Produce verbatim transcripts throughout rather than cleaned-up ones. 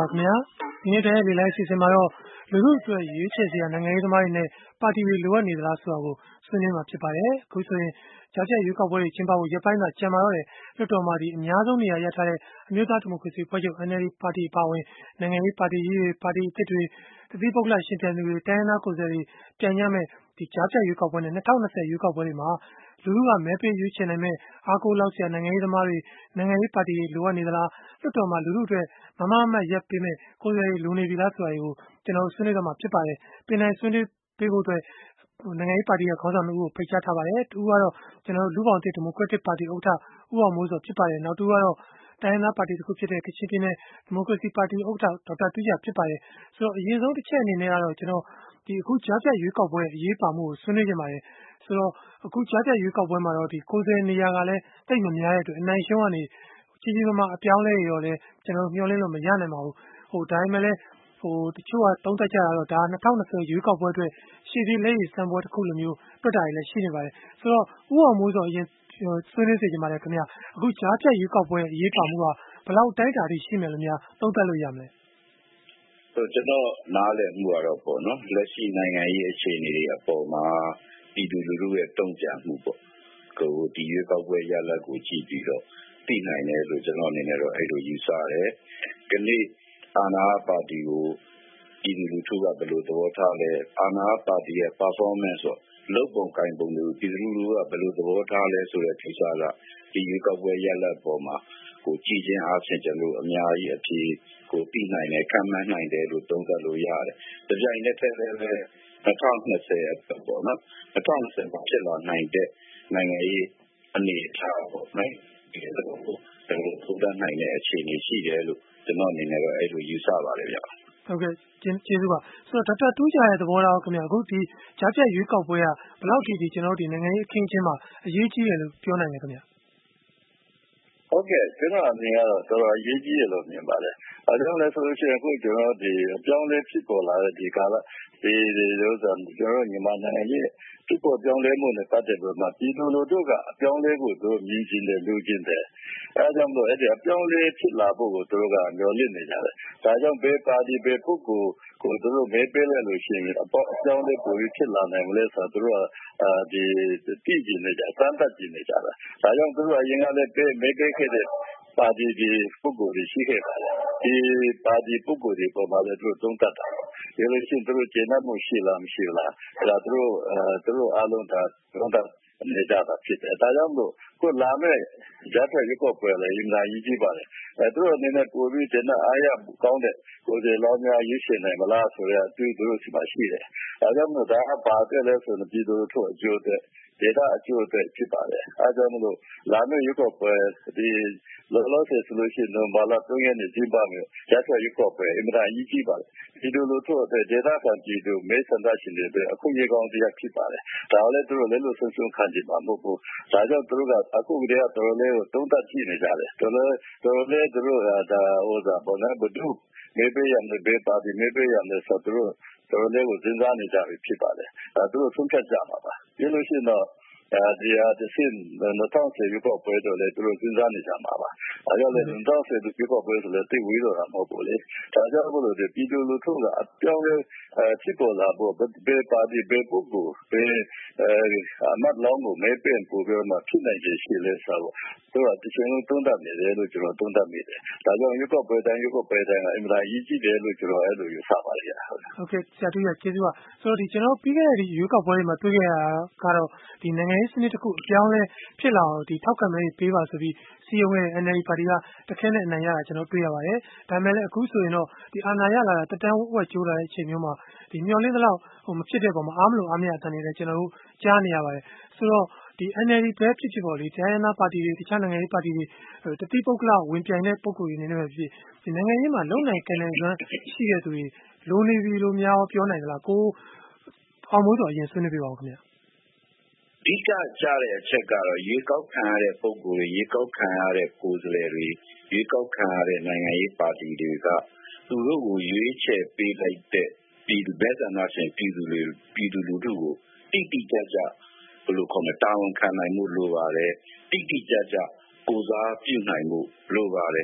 ပါခင်ဗျာဒီနေ့တည်းလေလိုက်စီစဉ်မှာတော့လူလူအတွက်ရွေးချယ်စရာနိုင်ငံရေးသမားတွေနဲ့ပါတီတွေလိုအပ်နေသလားဆိုတာကိုဆွေးနွေးမှာဖြစ်ပါတယ်အခုဆိုရင်ကြားဖြတ်ရွေးကောက်ပွဲတွေကျင်းပဖို့ရပ်ပိုင်းသာကြံပါတော့တယ်လွှတ်တော်မှာဒီအများဆုံးနေရာရထားတဲ့အမျိုးသားဒီမိုကရေစီဖွဲ့ချုပ် N L D ပါတီပါဝင်နိုင်ငံရေးပါတီကြီးတွေပါတီအသစ်တွေတတိပုဂ္ဂလရှင်ပြိုင်သူတွေတိုင်းရင်းသားကိုယ်စားလှယ်တွေပြန်ရမယ်ဒီကြားဖြတ်ရွေးကောက်ပွဲနဲ့၂၀၂၀ရွေးကောက်ပွဲတွေမှာလူလူကမဲပေးရွေးချယ်နိုင်မဲ့အားကိုးလောက်စရာနိုင်ငံရေးသမားတွေနိုင်ငံရေးပါတီတွေလိုအပ်နေသလားလွှတ်တော်မှာလူလူအတွက်မမမတ်ရပ်ပေးမဲ့ကိုယ်စားလှယ်တွေလိုနေပြီလားဆိုတာတွေကိုကျွန်တော်ဆွေးနွေးတော့မှာဖြစ်ပါတယ်ပြင်နိုင်ဆွေးနွေးပေးဖို့အတွက်နိုင်ငံရေးပါတီကခေါင်းဆောင်မှုကိုဖိတ်ကြားထားပါတယ်တူကတော့ကျွန်တော်လူပေါင်းတစ်ဒီမိုကရက်တစ်ပါတီဥက္ကဋ္ဌဦးအောင်မိုးစောဖြစ်ပါတယ်နောက်တူကတော့တိုင်းရင်းသားပါတီတစ်ခုဖြစ်တဲ့ကချင်ပြည်နယ်ဒီမိုကရေစီပါတီဥက္ကဋ္ဌဒေါက်တာတူးကြဖြစ်ပါတယ်ဆိုတော့အရင်ဆုံးတစ်ချက်အနေနဲ့ကတော့ကျွန်တော်ဒီအခုကြားဖြတ်ရွေးကောက်ပွဲအရေးပါမှုကိုဆွေးနွေးကြပါတယ်ဆိုတော့အခုကြားဖြတ်ရွေးကောက်ပွဲမှာတော့ဒီကိုယ်စားနေရာကလည်းတိတ်မများတဲ့အတွက်အနိုင်ရှုံးကနေကြီးကြီးမားမားအပြောင်းလဲရောလဲကျွန်တော်မျှော်လင့်လို့မရနိုင်ပါဘူးဟိုဒါပေမဲ့လည်းဟိုတချို့ကသုံးသပ်ကြတာတော့ဒါ၂၀၂၀ရွေးကောက်ပွဲအတွက်ရှည်ဒီလက်ရည်စံပွဲတစ်ခုလိုမျိုးတွက်တာလည်းရှိနေပါတယ်ဆိုတော့ဥအောင်မိုးဆိုအရင်ဆွေးနွေးစေချင်ပါတယ်ခင်ဗျအခုကြားဖြတ်ရွေးကောက်ပွဲအရေးပါမှုကဘယ်လောက်တိုက်တာထိရှိမယ်လို့များသုံးသပ်လို့ရမလဲဆိုကျွန်တော်နားလည်မှုကတော့ပေါ့နော်လက်ရှိနိုင်ငံရေးအခြေအနေတွေအပေါ်မှာပြည်သူလူထုရဲ့တုံ့ပြန်မှုပေါ့ကိုဒီရွေးကောက်ပွဲရလဒ်ကိုကြည့်ပြီးတော့သိနိုင်တယ်လို့ကျွန်တော်အနေနဲ့တော့အဲ့လိုယူဆရတယ်။ဒီနေ့အာဏာပါတီကိုပြည်သူလူထုကဘယ်လိုသဘောထားလဲအာဏာပါတီရဲ့ performance ဆိုလုပ်ပုံကိုင်ပုံတွေကိုပြည်သူလူထုကဘယ်လိုသဘောထားလဲဆိုတဲ့ကိစ္စကဒီရွေးကောက်ပွဲရလဒ်ပေါ်မှာကိုကြည်ချင်းအားဖြင့်ကျွန်တော်အများကြီးအဖြစ်ကိုသိနိုင်တယ်ခံမှန်းနိုင်တယ်လို့သုံးသပ်လို့ရတယ်။ဒီကြိုင်နဲ့တည်းလည်း၂၀၂၀အတွက်ပေါ့နော်၂၀၂၀မှာဖြစ်လာနိုင်တဲ့နိုင်ငံရေးအနေအထားပေါ့နော်ဒီလိုကိုကျွန်တော်သုံးသပ်နိုင်တဲ့အခြေအနေရှိတယ်လို့ကျွန်တော်အနေနဲ့တော့အဲ့လိုယူဆပါတယ်ဗျ။ဟုတ်ကဲ့ကျေးဇူးပါဆိုတော့ဒေါက်တာတူးကြရဲ့သဘောထားခင်ဗျအခုဒီကြားဖြတ်ရွေးကောက်ပွဲကဘယ်လောက်ထိဒီကျွန်တော်တို့ဒီနိုင်ငံရေးအခင်းအကျင်းမှာအရေးကြီးတယ်လို့ပြောနိုင်လဲခင်ဗျဟုတ်ကဲ့ကျွန်တော်အနေနဲ့ကတော့တော်တော်အရေးကြီးတယ်လို့မြင်ပါတယ်။အဲဒါကြောင့်လည်းဆိုလို့ရှိရင်အခုကျွန်တော်ဒီအပြောင်းလဲဖြစ်ပေါ်လာတဲ့ဒီကာလဒီဒီလိုဆိုကျွန်တော်ညီမနိုင်ငံရဲ့ဖြစ်ပေါ်ပြောင်းလဲမှုနဲ့ပတ်သက်ပြီးမှပြည်သူလူထုကအပြောင်းလဲကိုသူတို့မြင်ကျင်တယ်လူကျင်တယ်။အဲဒါကြောင့်မို့အဲ့ဒီအပြောင်းလဲဖြစ်လာဖို့ကိုသူတို့ကမျှော်လင့်နေကြတယ်။ဒါကြောင့်ဘယ်ပါတီဘယ်ပုဂ္ဂိုလ်ကိုသူတို့မဲပေးလိုက်လို့ရှိရင်အပေါအပြောင်းလဲပိုပြီးဖြစ်လာနိုင်မလဲဆိုတော့သူတို့ကအဲဒီတည်ကြည်နေကြစမ်းသပ်ကြည့်နေကြတာ။ဒါကြောင့်သူတို့အရင်ကလည်းပေးမဲပေးခဲ့တဲ့ပါတီဒီပုဂ္ဂိုလ်တွေရှိခဲ့ပါတယ်။ဒီပါတီပုဂ္ဂိုလ်တွေပေါ်မှာလည်းသူတို့သုံးသပ်တာ။ဒီလိုရှိရင်သူတို့ကျေနပ်မှုရှိလားမရှိလား။အဲဒါသူတို့အဲသူတို့အားလုံးဒါသုံးသပ်နေကြတာဖြစ်တယ်။ဒါကြောင့်မို့ခုလာမယ့်ကြားဖြတ်ရွေးကောက်ပွဲလည်းအင်္ဂါကြီးကြီးပါတယ်။အဲသူတို့အနေနဲ့ပိုပြီးကျေနပ်အားရကောင်းတဲ့ကိုယ်စားလှယ်များရွေးချယ်နိုင်မလားဆိုတဲ့အတွေ့အကြုံရှိမှရှိတယ်။ဒါကြောင့်မို့ဒါကပါတဲ့လဲဆိုတော့ပြည်သူတို့အကျိုးအတွက်ဒေသအကျိုးအတွက်ဖြစ်ပါတယ်။အဲဒါကြောင့်မို့လာမယ့်ရွေးကောက်ပွဲဒီလောလောဆယ်ဆိုလို့ရှိရင်တော့ဘာလာသုံးရနေကြည့်ပါမယ်ကြားဖြတ်ရွေးကောက်ပွဲအင်္ဂါကြီးကြီးပါတယ်။ဒီလိုလိုတို့အတွက်ဒေသခံပြည်သူမဲဆန္ဒရှင်တွေအတွက်အခုရေကောင်းတရားဖြစ်ပါတယ်။ဒါလည်းသူတို့လည်းလို့ဆုံးရှုံးခံကြမှာမဟုတ်ဘူး။ဒါကြောင့်သူတို့ကအခုကတည်းကတော်တော်လေးကိုသုံးသပ်ကြည့်နေကြတယ်။တော်တော်တော်လေးသူတို့ကဒါဟိုဒါဘောနော်ဘဒုမဲပေးရမယ်ဘေးပါတီမဲပေးရမယ်ဆိုတော့သူတို့တော်တော်လေးကိုစဉ်းစားနေကြပြီဖြစ်ပါတယ်။ဒါသူတို့ဆုံးဖြတ်ကြမှာပါ။ဒီလိုရှိတော့အဲဒီအသင်း၂၀၁၀ရွေးကောက်ပွဲတော့လေသူတို့စဉ်းစားနေကြမှာပါ။အဲကြောင့်လေ၂၀၁၀ရွေးကောက်ပွဲဆိုလေသိဝေးတော့တာမဟုတ်ဘူးလေ။ဒါကြောင့်မို့လို့ဒီပြည်သူလူထုကအပြောင်းလဲဖြစ်ပေါ်လာဖို့ဘယ်ပါတီဘယ်ပုဂ္ဂိုလ်ဘယ်အမတ်လောင်းကိုမဲပေးပို့ပြီးမှဖြစ်နိုင်ခြေရှိလဲဆိုတော့သူကတချိန်လုံးသုံးသပ်နေတယ်လို့ကျွန်တော်သုံးသပ်မိတယ်။ဒါကြောင့်ရွေးကောက်ပွဲတိုင်းရွေးကောက်ပွဲတိုင်းကအင်မတန်ကြီးကြီးတယ်လို့ကျွန်တော်အဲ့လိုယူဆပါတယ်။ဟုတ်ကဲ့ဆရာတူရကျေးဇူးပါဆိုတော့ဒီကျွန်တော်ပြီးခဲ့တဲ့ဒီရွေးကောက်ပွဲတွေမှာတွေ့ခဲ့ရတာကတော့ဒီနိုင်ငံရေးစနစ်တစ်ခုအပြောင်းလဲဖြစ်လာအောင်ဒီထောက်ခံမဲပေးပါဆိုပြီးစီယုံရဲ့ N L D ပါတီကတခဲနဲ့အနိုင်ရတာကျွန်တော်တွေ့ရပါတယ်။ဒါပေမဲ့လည်းအခုဆိုရင်တော့ဒီအာဏာရလာတာတတန်းဝက်ကျိုးလာတဲ့အချိန်မျိုးမှာဒီမျော်လင့်သလောက်ဟိုမဖြစ်တဲ့ပုံမှာအားမလို့အားမရအတန်နေတယ်ကျွန်တော်တို့ကြားနေရပါတယ်။ဆိုတော့ဒီ N L D ပဲဖြစ်ဖြစ်ပေါ့လေတိုင်းရင်းသားပါတီတွေတခြားနိုင်ငံရေးပါတီတွေတတိပုဂ္ဂလဝင်ပြိုင်တဲ့ပုံကိုယ်ရင်းနေပဲဖြစ်ဒီနိုင်ငံရေးမှာလုံနိုင်ကန်နိုင်စွမ်းရှိတဲ့သူတွေလိုနေပြီလို့များပြောနိုင်သလားကိုအောင်မိုးဆိုအရင်ဆွေးနွေးပြပါဦးခင်ဗျာအဓိကကြတဲ့အချက်ကတော့ရေကောက်ခံရတဲ့ပုံကိုယ်တွေရေကောက်ခံရတဲ့ကိုယ်စားလှယ်တွေရေကောက်ခံရတဲ့နိုင်ငံရေးပါတီတွေကသူတို့ကိုရွေးချယ်ပေးလိုက်တဲ့ပြည်သူ့ဗဟိုနာရှင်ပြည်သူတွေပြည်သူလူထုကိုတိတိကျကျဘယ်လိုခေါ်မလဲတာဝန်ခံနိုင်မှုလိုပါတယ်တိတိကျကျကိုစားပြုနိုင်မှုလိုပါတယ်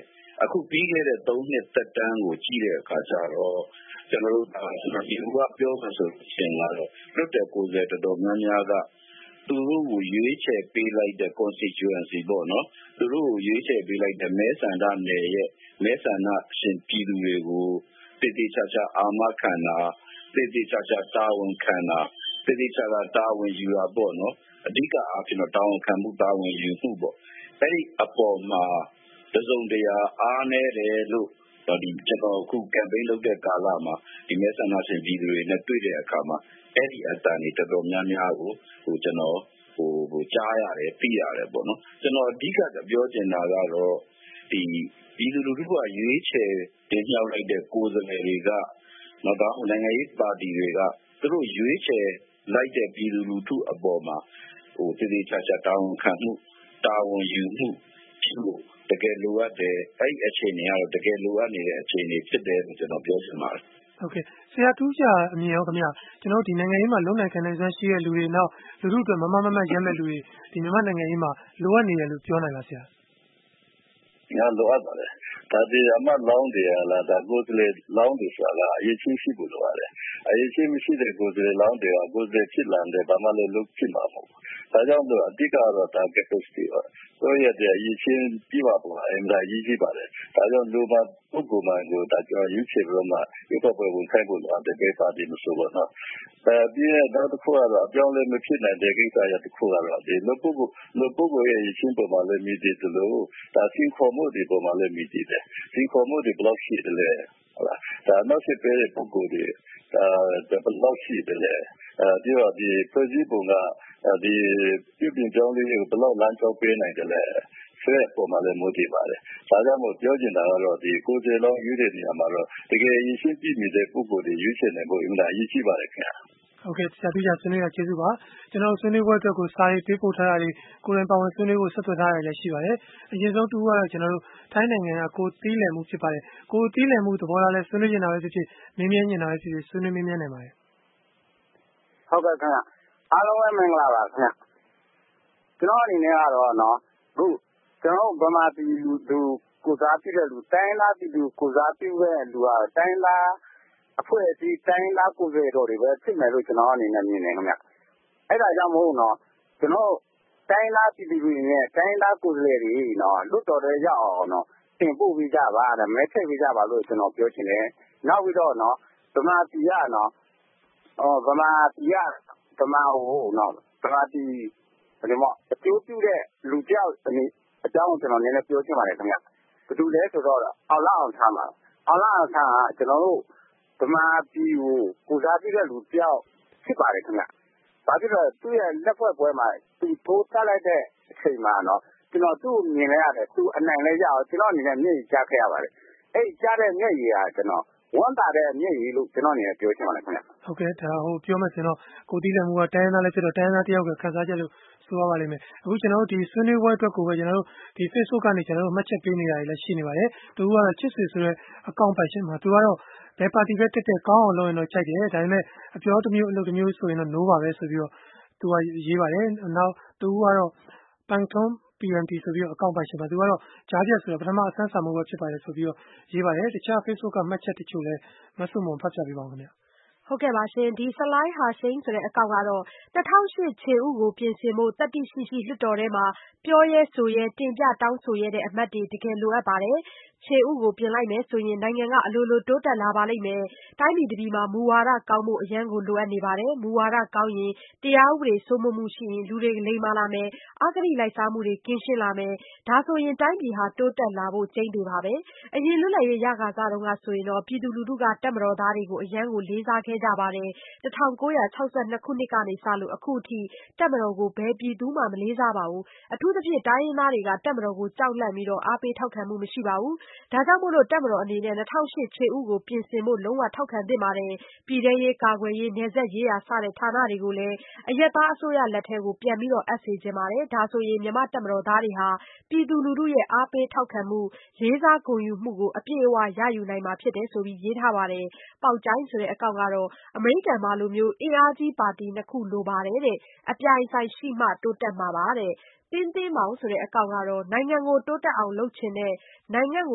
အခုပြီးခဲ့တဲ့သုံးနှစ်သက်တမ်းကိုကြည့်တဲ့အခါကျတော့ကျွန်တော်တို့ဒီဥပမာပြောမှဆိုရင်ကတော့လွတ်တဲ့ကိုယ်စားတော်တော်များများကသူတို့ကိုရွေးချယ်ပေးလိုက်တဲ့ constituency ပေါ့နော်သူတို့ကိုရွေးချယ်ပေးလိုက်တဲ့မဲဆန္ဒနယ်ရဲ့မဲဆန္ဒရှင်ပြည်သူတွေကိုတည်တည်ချာချာအာမခံတာတည်တည်ချာချာတာဝန်ခံတာတည်တည်ချာချာတာဝန်ယူတာပေါ့နော်အဓိကအားဖြင့်တော့တာဝန်ခံမှုတာဝန်ယူမှုပေါ့အဲ့ဒီအပေါ်မှာတစုံတရာအားနည်းတယ်လို့ဒီကျွန်တော်အခု campaign လုပ်တဲ့ကာလမှာဒီမဲဆန္ဒရှင်ပြည်သူတွေနဲ့တွေ့တဲ့အခါမှာအဲ့ဒီအတန်တွေတော်တော်များများကိုဟိုကျွန်တော်ဟိုဟိုကြားရတယ်သိရတယ်ပေါ့နော်ကျွန်တော်အဓိကပြောချင်တာကတော့ဒီပြည်သူလူထုကရွေးချယ်တင်မြှောက်လိုက်တဲ့ကိုယ်စားလှယ်တွေကနော်ဒါနိုင်ငံရေးပါတီတွေကသူတို့ရွေးချယ်လိုက်တဲ့ပြည်သူလူထုအပေါ်မှာဟိုတည်တည်ချာချာတာဝန်ခံမှုတာဝန်ယူမှုဖြစ်လို့တကယ်လိုအပ်တယ်အဲ့ဒီအခြေအနေကတော့တကယ်လိုအပ်နေတဲ့အခြေအနေဖြစ်တယ်လို့ကျွန်တော်ပြောချင်ပါတယ်ဟုတ်ကဲ့ဆရာတူးကြအမြင်ရောခင်ဗျကျွန်တော်ဒီနိုင်ငံရေးမှာလုံနိုင်ခံနိုင်စွမ်းရှိတဲ့လူတွေနောက်လူထုအတွက်မမမမရမ်းမဲ့လူတွေဒီမြန်မာနိုင်ငံရေးမှာလိုအပ်နေတယ်လို့ပြောနိုင်လားဆရာညလိုအပ်ပါတယ်ဒါဒီအမလောင်းတယ်လားဒါကိုယ်စလေလောင်းတယ်ဆိုတာအရေးချင်းရှိဖို့လိုပါတယ်အရေးချင်းမရှိတဲ့ကိုယ်စလေလောင်းတယ်ကကိုယ်စလေဖြစ်လာတယ်ဘာမှလည်းလုပ်ဖြစ်မှာမဟုတ်ဒါကြောင့်လို့အဓိကတော့ဒါ capacity ပါဆိုရတဲ့အရေးချင်းပြပါပေါ်အင်ဒါရေးကြည့်ပါတယ်ဒါကြောင့်လူမပုဂ္ဂိုလ်မှကိုဒါကြောင့်ယူချေပြီးတော့မှဒီပေါ်ပေါ်ဝင်ခိုင်းဖို့လိုတယ်ပဲပါတီမဆိုတော့နော်အဲဒီတော့တစ်ခုကတော့အပြောင်းလဲမဖြစ်နိုင်တဲ့ကိစ္စရတစ်ခုကတော့ဒီလူပုဂ္ဂိုလ်လူပုဂ္ဂိုလ်ရဲ့ရေးချင်းပေါ်မှာလည်းမြည်တည်တယ်လို့ဒါစင်ခေါ်မှုဒီပေါ်မှာလည်းမြည်တည်တယ်စင်ခေါ်မှုဒီ block ရှိတယ်လေဟုတ်လားဒါနောက်ဆက်တဲ့ပုဂ္ဂိုလ်တွေအဲဘလော့ရှိတယ်လေအဲဒီတော့ဒီဖွဲ့စည်းပုံကဒီပြုပြင်ပြောင်းလဲရေးကိုဘလောက်လမ်းကြောင်းပေးနိုင်တယ်လဲဆိုတဲ့ပုံမှာလည်းမူတည်ပါတယ်ဒါကြောင့်မို့ပြောချင်တာကတော့ဒီကိုယ်စေလုံးယူတဲ့နေရာမှာတော့တကယ်ရည်ရှိပြည့်မီတဲ့ပုဂ္ဂိုလ်တွေရွေးချယ်နိုင်ဖို့အင်တာအရေးကြီးပါတယ်ခင်ဗျာဟုတ်ကဲ့ဆရာတို့ကြဆွေးနွေးရကျေးဇူးပါကျွန်တော်ဆွေးနွေးပွဲအတွက်ကိုစာရေးပေးပို့ထားတာတွေကိုယ်တိုင်ပါဝင်ဆွေးနွေးဖို့ဆက်သွယ်ထားရလည်းရှိပါတယ်အရင်ဆုံးတူကတော့ကျွန်တော်တို့ထိုင်းနိုင်ငံကကိုသီးလည်မှုဖြစ်ပါတယ်ကိုသီးလည်မှုသဘောထားလဲဆွေးနွေးနေတာပဲဖြစ်ဖြစ်မင်းမြန်းနေတာပဲဖြစ်ဖြစ်ဆွေးနွေးမင်းမြန်းနိုင်ပါတယ်ဟုတ်ကဲ့ခင်ဗျအားလုံးပဲမင်္ဂလာပါခင်ဗျကျွန်တော်အနေနဲ့ကတော့နော်အခုကျွန်တော်ဗမာပြည်သူကိုစားပြုတဲ့လူတိုင်းသားပြည်သူကိုစားပြုတဲ့လူကတိုင်းသားအဖွဲ့အစည်းတိုင်းသားကိုယ်စားတော်တွေပဲဖြစ်မယ်လို့ကျွန်တော်အနေနဲ့မြင်နေခင်ဗျအဲ့ဒါကြောင့်မဟုတ်နော်ကျွန်တော်တိုင်းသားပြည်သူတွေနဲ့တိုင်းသားကိုယ်စားတွေနော်လွတ်တော်တဲ့ရောက်အောင်နော်တင်ပို့ပြီးကြပါတဲ့မဲထည့်ပြီးကြပါလို့ကျွန်တော်ပြောချင်တယ်နောက်ပြီးတော့နော်ဗမာပြည်ကနော်အော်ဗမာပြည်ကဗမာဟိုနော်ဗမာပြည်ဒီမှာအကျိုးပြုတဲ့လူကြောက်အနေအကြောင်းကျွန်တော်နည်းနည်းပြောချင်ပါတယ်ခင်ဗျဘယ်သူလဲဆိုတော့အောင်လာအောင်ထားမှာအောင်လာအောင်ထားကကျွန်တော်တို့ဗမာပြည်ကိုကိုစားပြုတဲ့လူကြောက်ဖြစ်ပါတယ်ခင်ဗျဘာဖြစ်လို့သူ့ရဲ့လက်ဖွဲ့ပွဲမှာသူထိုးတက်လိုက်တဲ့အချိန်မှာနော်ကျွန်တော်သူ့မြင်လဲရတယ်သူအနိုင်လဲရအောင်ကျွန်တော်အနေနဲ့မျက်ရည်ကျခဲ့ရပါတယ်အဲ့ကျတဲ့မျက်ရည်ဟာကျွန်တော်ဝန်တာတဲ့မျက်ရည်လို့ကျွန်တော်အနေနဲ့ပြောချင်ပါတယ်ခင်ဗျဟုတ်ကဲ့ဒါဟိုပြောမှဆိုတော့ကိုတီးလည်းမူကတိုင်းသားလည်းဖြစ်တော့တိုင်းသားတယောက်ကခန်းစားချက်လို့ဆိုရပါလိမ့်မယ်အခုကျွန်တော်တို့ဒီဆွေးနွေးပွဲအတွက်ကိုပဲကျွန်တော်တို့ဒီ Facebook ကနေကျွန်တော်တို့မှတ်ချက်ပေးနေတာတွေလည်းရှိနေပါတယ်သူကတော့ချစ်ဆွေဆိုတဲ့အကောင့်ပိုင်ရှင်မှာသူကတော့ဘယ်ပါတီပဲတက်တက်ကောင်းအောင်လုပ်ရင်တော့ကြိုက်တယ်ဒါပေမဲ့အပြောတစ်မျိုးအလုပ်တစ်မျိုးဆိုရင်တော့ no ပါပဲဆိုပြီးတော့သူကရေးပါတယ်နောက်သူကတော့ပန်ထုံး ပီ အမ် တီ ဆိုပြီးတော့အကောင့်ပိုင်ရှင်ပါသူကတော့ကြားပြတ်ဆိုတော့ပထမအဆန်းစာမှုပဲဖြစ်ပါတယ်ဆိုပြီးတော့ရေးပါတယ်တခြား Facebook ကမှတ်ချက်တချို့လည်းမဆုမွန်ဖတ်ပြပေးပါဦးခင်ဗျဟုတ်ကဲ့ပါရှင်ဒီဆလိုင်းဟာရှိန်ဆိုတဲ့အကောင့်ကတော့၂၀၀၈ခြေဥကိုပြင်ဆင်ဖို့တတိရှိရှိလွှတ်တော်ထဲမှာပြောရဲဆိုရဲတင်ပြတောင်းဆိုရတဲ့အမတ်တွေတကယ်လိုအပ်ပါတယ်ခြေဥကိုပြင်လိုက်မယ်ဆိုရင်နိုင်ငံကအလိုလိုတိုးတက်လာပါလိမ့်မယ်တိုင်းပြည်တစ်ပြည်မှာမူဝါဒကောင်းဖို့အရန်ကိုလိုအပ်နေပါတယ်မူဝါဒကောင်းရင်တရားဥပဒေစိုးမိုးမှုရှိရင်လူတွေလိမ္မာလာမယ်အဂတိလိုက်စားမှုတွေကင်းရှင်းလာမယ်ဒါဆိုရင်တိုင်းပြည်ဟာတိုးတက်လာဖို့ကျိန်းတွေပါပဲအရင်လွတ်လပ်ရေးရခါစားတုန်းကဆိုရင်တော့ပြည်သူလူထုကတပ်မတော်သားတွေကိုအရန်ကိုလေးစားခဲ့ကြပါတယ်၁၉၆၂ခုနှစ်ကနေစလို့အခုထိတပ်မတော်ကိုဘယ်ပြည်သူမှမလေးစားပါဘူးအထူးသဖြင့်တိုင်းရင်းသားတွေကတပ်မတော်ကိုကြောက်လန့်ပြီးတော့အားပေးထောက်ခံမှုမရှိပါဘူးဒါကြောင့်မို့လို့တပ်မတော်အနေနဲ့၂၀၀၈ခြေဥကိုပြင်ဆင်ဖို့လုံးဝထောက်ခံသင့်ပါတယ်ပြည်ထရေးကာကွယ်ရေးနယ်စပ်ရေးရာစတဲ့ဌာနတွေကိုလည်းအရက်သားအစိုးရလက်ထဲကိုပြန်ပြီးတော့အပ်စေခြင်းပါတယ်ဒါဆိုရင်မြန်မာတပ်မတော်သားတွေဟာပြည်သူလူထုရဲ့အားပေးထောက်ခံမှုလေးစားဂုဏ်ယူမှုကိုအပြည့်အဝရယူနိုင်မှာဖြစ်တယ်ဆိုပြီးရေးထားပါတယ်ပေါက်ကျိုင်းဆိုတဲ့အကောင့်ကတော့အမေရိကန်မှာလိုမျိုးအင်အားကြီးပါတီနှစ်ခုလိုပါတယ်တဲ့အပြိုင်ဆိုင်ရှိမှတိုးတက်မှာပါတဲ့တင်းတင်းမောင်ဆိုတဲ့အကောင့်ကတော့နိုင်ငံကိုတိုးတက်အောင်လုပ်ချင်တဲ့နိုင်ငံကို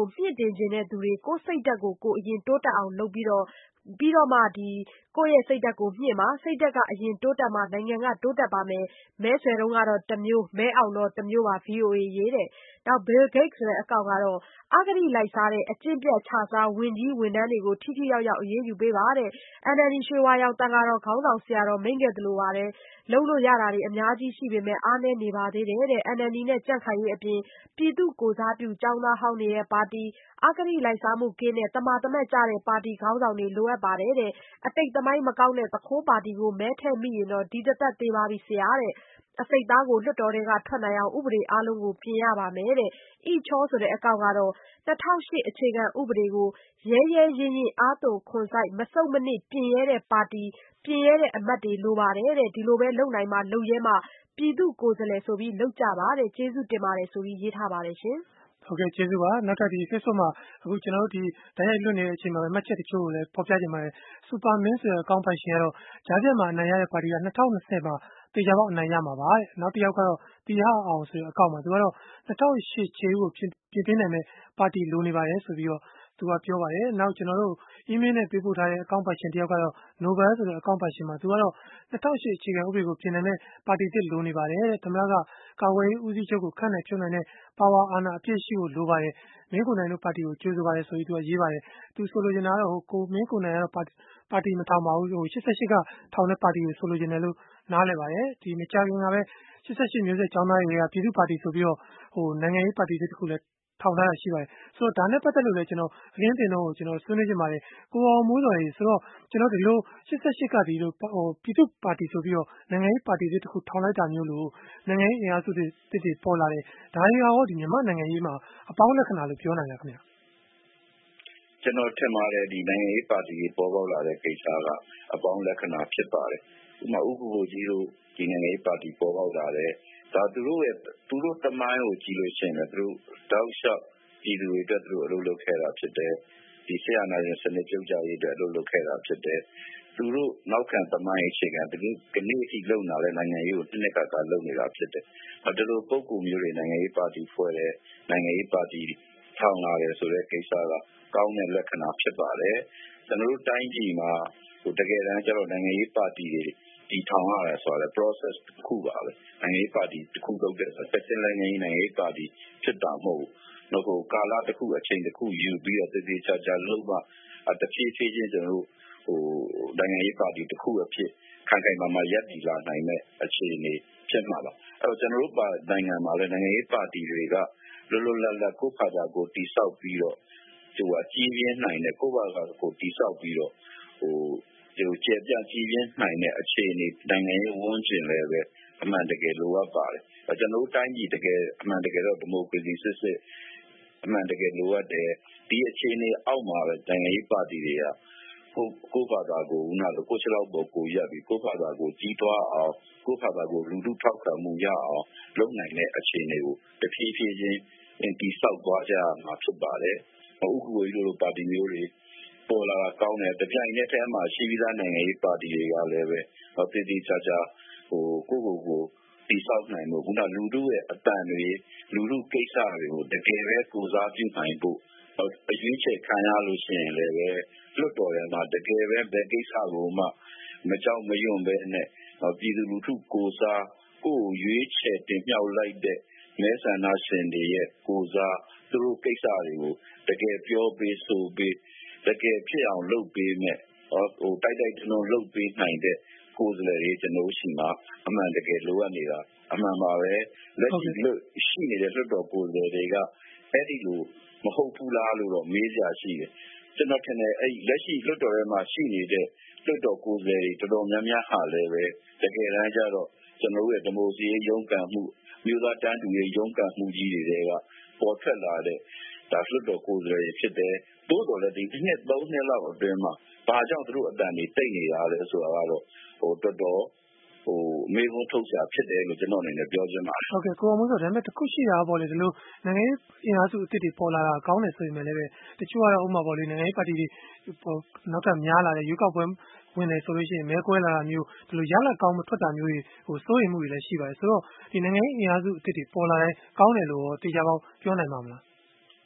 မြင့်တင်ချင်တဲ့သူတွေကိုယ်စိတ်ဓာတ်ကိုကိုယ်အရင်တိုးတက်အောင်လုပ်ပြီးတော့ပြီးတော့မှဒီကိုယ့်ရဲ့စိတ်ဓာတ်ကိုမြင့်မှာစိတ်ဓာတ်ကအရင်တိုးတက်မှနိုင်ငံကတိုးတက်ပါမယ်မဲဆွယ်တော့ကတော့တစ်မျိုးမဲအောင်တော့တစ်မျိုးပါ V O A ရေးတဲ့နောက် Bill Gates ဆိုတဲ့အကောင့်ကတော့အဂတိလိုက်စားတဲ့အကျင့်ပြတ်ခြစားဝင်ကြီးဝန်ထမ်းတွေကိုထိထိရောက်ရောက်အရေးယူပေးပါတဲ့ N L D ရွှေဝါရောင်တန်ဃာတော်ခေါင်းဆောင်ဆရာတော်မိန့်ခဲ့သလိုပါတယ်လုံးလို့ရတာတွေအများကြီးရှိပေမဲ့အားနည်းနေပါသေးတယ်တဲ့ N L D နဲ့ကြံ့ခိုင်ရေးအပြင်ပြည်သူကိုစားပြုចောင်းသားဟောင်းနေတဲ့ပါတီအဂတိလိုက်စားမှုကင်းတဲ့တမာတမတ်ကြတဲ့ပါတီခေါင်းဆောင်တွေလိုအပ်ပါတယ်တဲ့အတိတ်သမိုင်းမကောင်းတဲ့သခိုးပါတီကိုမဲထည့်မိရင်တော့ဒီတသက်သေးပါပြီဆရာတဲ့အစိတ်သားကိုလွှတ်တော်တွေကထွက်နိုင်အောင်ဥပဒေအားလုံးကိုပြင်ရပါမယ်တဲ့။ဤချောဆိုတဲ့အကောင့်ကတော့၂၀၀၈အခြေခံဥပဒေကိုရဲရဲရင့်ရင့်အားသွန်ခွန်စိုက်မဆုတ်မနစ်ပြင်ရဲတဲ့ပါတီပြင်ရဲတဲ့အမတ်တွေလိုပါတယ်တဲ့ဒီလိုပဲလုပ်နိုင်မှလုပ်ရဲမှပြည်သူကိုယ်စားလှယ်ဆိုပြီးလုပ်ကြပါတဲ့ကျေးဇူးတင်ပါတယ်ဆိုပြီးရေးထားပါတယ်ရှင်။ဟုတ်ကဲ့ကျေးဇူးပါနောက်ထပ်ဒီ Facebook မှာအခုကျွန်တော်တို့ဒီတိုင်းရိုက်လွှင့်နေတဲ့အချိန်မှာပဲမှတ်ချက်တချို့ကိုလည်းပေါ်ပြကြပါမယ်။ Superman ဆိုတဲ့အကောင့်ပိုင်ရှင်ကတော့ဂျာပြတ်မှာအနိုင်ရတဲ့ပါတီက၂၀၂၀မှာတေချာပေါက်အနိုင်ရမှာပါတဲ့။နောက်တစ်ယောက်ကတော့တီဟာအောင်ဆိုတဲ့အကောင့်မှာသူကတော့၂၀၀၈ခြေဦးကိုပြင်ပြင်ပေးနိုင်မဲ့ပါတီလိုနေပါတယ်ဆိုပြီးတော့သူကပြောပါတယ်။နောက်ကျွန်တော်တို့ email နဲ့ပေးပို့ထားတဲ့အကောင့်ပိုင်ရှင်တယောက်ကတော့ Nobel ဆိုတဲ့အကောင့်ပိုင်ရှင်မှာသူကတော့၂၀၀၈အခြေခံဥပဒေကိုပြင်နိုင်မဲ့ပါတီတစ်လိုနေပါတယ်တဲ့။သမ္မတကကာကွယ်ရေးဦးစီးချုပ်ကိုခန့်နိုင်ဖြုတ်နိုင်တဲ့ပါဝါအာဏာအပြည့်ရှိဖို့လိုပါတယ်။မင်းကိုနိုင်တို့ပါတီကိုကြိုးဆိုပါတယ်ဆိုပြီးသူကရေးပါတယ်။သူဆိုလိုချင်တာကတော့ဟိုကိုမင်းကိုနိုင်ကတော့ပါတီပါတီမထောင်ပါဘူးဟို၈၈ကထောင်တဲ့ပါတီကိုဆိုလိုချင်တယ်လို့နားလည်ပါတယ်။ဒီမကြခင်ကပဲ၈၈မျိုးဆက်ကျောင်းသားတွေကပြည်သူ့ပါတီဆိုပြီးတော့ဟိုနိုင်ငံရေးပါတီတစ်ခုလည်းထောင်ထားတာရှိပါတယ်ဆိုတော့ဒါနဲ့ပတ်သက်လို့လည်းကျွန်တော်အရင်းတင်တော့ကျွန်တော်ဆွေးနွေးကြပါတယ်ကိုအောင်မိုးတော်ကြီးဆိုတော့ကျွန်တော်ဒီလို၈၈ကဒီလိုဟိုပြည်သူ့ပါတီဆိုပြီးတော့နိုင်ငံရေးပါတီတစ်ခုထောင်လိုက်တာမျိုးလို့နိုင်ငံရေးအင်အားစုတွေတစ်တွေပေါ်လာတယ်ဒါတွေရောဒီမြန်မာနိုင်ငံရေးမှာအပေါင်းလက္ခဏာလို့ပြောနိုင်လားခင်ဗျာကျွန်တော်ထင်ပါတယ်ဒီနိုင်ငံရေးပါတီတွေပေါ်ပေါက်လာတဲ့ကိစ္စကအပေါင်းလက္ခဏာဖြစ်ပါတယ်ဥပမာဥပ္ပကိုကြီးတို့ဒီနိုင်ငံရေးပါတီပေါ်ပေါက်လာတဲ့ဒါသူတို့ရဲ့သူတို့တမိုင်းကိုကြည့်လို့ရှိရင်လည်းသူတို့တောက်လျှောက်ပြည်သူတွေအတွက်သူတို့အလုပ်လုပ်ခဲ့တာဖြစ်တယ်ဒီဆရာနာရင်စနစ်ပြုတ်ကြရေးအတွက်အလုပ်လုပ်ခဲ့တာဖြစ်တယ်သူတို့နောက်ခံတမိုင်းအခြေခံသူတို့ကနေ့အထိလုံလာတဲ့နိုင်ငံရေးကိုတစ်နှစ်ကကလုပ်နေတာဖြစ်တယ်ဒီလိုပုံကူမျိုးတွေနိုင်ငံရေးပါတီဖွဲ့တဲ့နိုင်ငံရေးပါတီထောင်လာတယ်ဆိုတဲ့ကိစ္စကကောင်းတဲ့လက္ခဏာဖြစ်ပါတယ်ကျွန်တော်တို့တိုင်းပြည်မှာဟိုတကယ်တမ်းကျတော့နိုင်ငံရေးပါတီတွေဒီထောင်ရတယ်ဆိုတော့ process တစ်ခုပါပဲနိုင်ငံရေးပါတီတစ်ခုလုပ်တဲ့ဆက်စင်လိုက်နေနိုင်ငံရေးပါတီဖြစ်တာမဟုတ်ဘူးတော့ဟိုကာလတစ်ခုအချိန်တစ်ခုယူပြီးတော့တည်တည်ချာချာလုပ်မှတဖြည်းဖြည်းချင်းကျွန်တော်တို့ဟိုနိုင်ငံရေးပါတီတစ်ခုအဖြစ်ခိုင်ခိုင်မာမာရပ်တည်လာနိုင်တဲ့အခြေအနေဖြစ်မှာပါအဲ့တော့ကျွန်တော်တို့ပါနိုင်ငံမှာလည်းနိုင်ငံရေးပါတီတွေကလွတ်လွတ်လပ်လပ်ကိုယ့်ဘာသာကိုတည်ဆောက်ပြီးတော့ဟိုအကြီးပြင်းနိုင်တဲ့ကိုယ့်ဘာသာကိုတည်ဆောက်ပြီးတော့ဟိုဒီကျေပြကြီးပြင်းနိုင်တဲ့အခြေအနေနိုင်ငံရေးဝန်းကျင်လည်းပဲအမှန်တကယ်လိုအပ်ပါတယ်။ကျွန်တော်တို့တိုင်းပြည်တကယ်အမှန်တကယ်တော့ဒီမိုကရေစီစစ်စစ်အမှန်တကယ်လိုအပ်တယ်ဒီအခြေအနေအောက်မှာပဲနိုင်ငံရေးပါတီတွေကကိုကိုဘာသာကိုဦးနာလို့ကိုချလောက်ပေါ်ကိုရပ်ပြီးကိုဘာသာကိုကြီးထွားအောင်ကိုဘာသာကိုလူထုထောက်ခံမှုရအောင်လုပ်နိုင်တဲ့အခြေအနေကိုတဖြည်းဖြည်းချင်းဒီဆောက်သွားကြမှာဖြစ်ပါတယ်။ဥက္ကဋ္ဌကြီးတို့ပါတီမျိုးတွေပေါ်လာကောင်းတယ်တပြိုင်နက်တည်းမှာရှိပြီးသားနိုင်ငံရေးပါတီတွေကလည်းပဲတည်တည်ချာချာဟိုကိုကိုကိုဒီဆောက်နိုင်မှုခုနလူထုရဲ့အတန်တွေလူထုကိစ္စတွေကိုတကယ်ပဲကိုစားပြုနိုင်ဖို့အရွေးချယ်ခံရလို့ရှိရင်လည်းပဲလွတ်တော်ထဲမှာတကယ်ပဲဘယ်ကိစ္စကိုမှမကြောက်မရွံ့ပဲနဲ့ပြည်သူလူထုကိုစားကိုရွေးချယ်တင်မြှောက်လိုက်တဲ့မဲဆန္ဒရှင်တွေရဲ့ကိုစားသူတို့ကိစ္စတွေကိုတကယ်ပြောပေးဆိုပေးတကယ်ဖြစ်အောင်လုပ်ပေးမဲ့ဟိုတိုက်တိုက်တွန်းတွန်းလုပ်ပေးနိုင်တဲ့ကိုယ်စားလှယ်တွေကျွန်တော်ရှိမှာအမှန်တကယ်လိုအပ်နေတာအမှန်ပါပဲလက်ရှိလို့ရှိနေတဲ့လွှတ်တော်ကိုယ်စားလှယ်တွေကအဲ့ဒီလိုမဟုတ်ဘူးလားလို့တော့မေးကြရှိတယ်ကျွန်တော်ထင်တယ်အဲ့လက်ရှိလွှတ်တော်ထဲမှာရှိနေတဲ့လွှတ်တော်ကိုယ်စားလှယ်တွေတော်တော်များများဟာလည်းပဲတကယ်တမ်းကျတော့ကျွန်တော်ရဲ့ဒီမိုကရေစီရုံးကန်မှုမြို့သားတန်းတူရေးရုံးကန်မှုကြီးတွေကပေါ်ထွက်လာတဲ့ဒါလွှတ်တော်ကိုယ်စားလှယ်ဖြစ်တယ်တိုးတော်လည်းဒီနှစ်သုံးနှစ်လောက်အတွင်းမှာဘာကြောင့်သူတို့အတန်တွေတိတ်နေတာလဲဆိုတာကတော့ဟိုတော်တော်ဟိုမေးခွန်းထုတ်ရှာဖြစ်တယ်လို့ကျွန်တော်အနေနဲ့ပြောချင်ပါတယ်ဟုတ်ကဲ့ကိုအောင်မိုးဆိုဒါပေမဲ့တခုရှိတာပေါ့လေဒီလိုနိုင်ငံရေးအင်အားစုအစ်စ်တွေပေါ်လာတာကောင်းတယ်ဆိုရင်လည်းပဲတချို့ကတော့ဥပမာပေါ့လေနိုင်ငံရေးပါတီတွေဟိုနောက်ထပ်များလာတယ်ရွေးကောက်ပွဲဝင်တယ်ဆိုလို့ရှိရင်မဲကွဲလာတာမျိုးဒီလိုရလကောင်းမထွက်တာမျိုးတွေဟိုစိုးရိမ်မှုတွေလည်းရှိပါတယ်ဆိုတော့ဒီနိုင်ငံရေးအင်အားစုအစ်စ်တွေပေါ်လာတယ်ကောင်းတယ်လို့တေချာပေါက်ပြောနိုင်ပါမလား